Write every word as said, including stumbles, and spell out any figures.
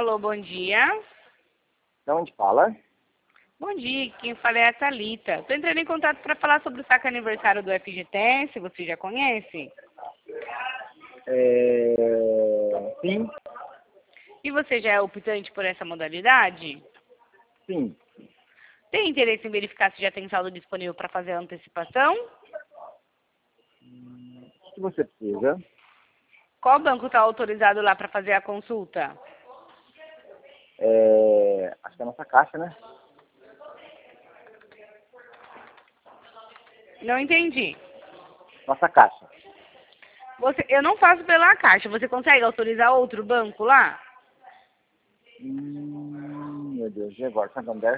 Alô, bom dia. De onde fala? Bom dia, quem fala é a Thalita. Estou entrando em contato para falar sobre o saque aniversário do F G T S, você já conhece? É... Sim, E você já é optante por essa modalidade? sim. Tem interesse em verificar se já tem saldo disponível para fazer a antecipação? O que você precisa? Qual banco está autorizado lá para fazer a consulta? É... Acho que é a nossa caixa, né? Não entendi. Nossa caixa. Você, eu não faço pela Caixa. Você consegue autorizar outro banco lá? Hum, meu Deus, e agora? Santander?